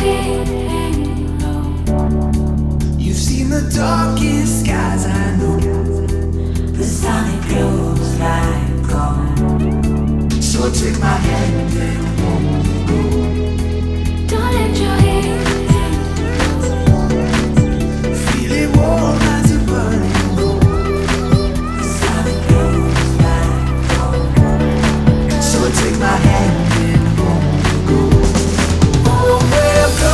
You've seen the darkest skies, I know. The sun it glows like gold. So take my hand and won't go. Don't let your head feel it warm as a burning gold. The sun it glows like gold. So take my hand and won't go. Oh, we'll go.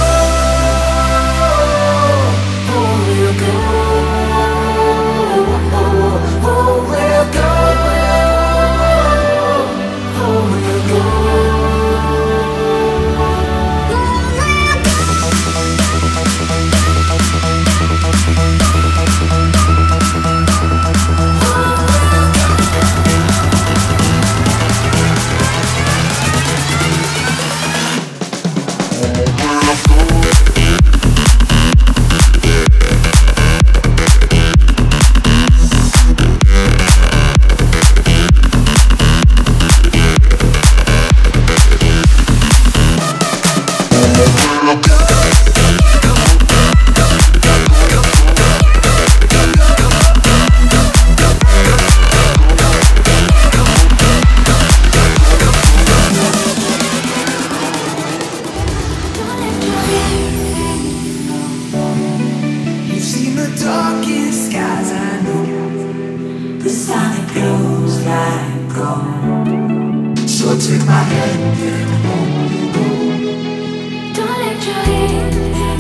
Darkest skies, I know. The sun it glows like gold. So take my hand and won't go. Don't let your head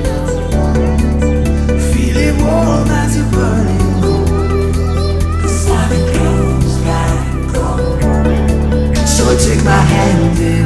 feel it warm as a burning gold. The sun it glows like gold. So take my hand and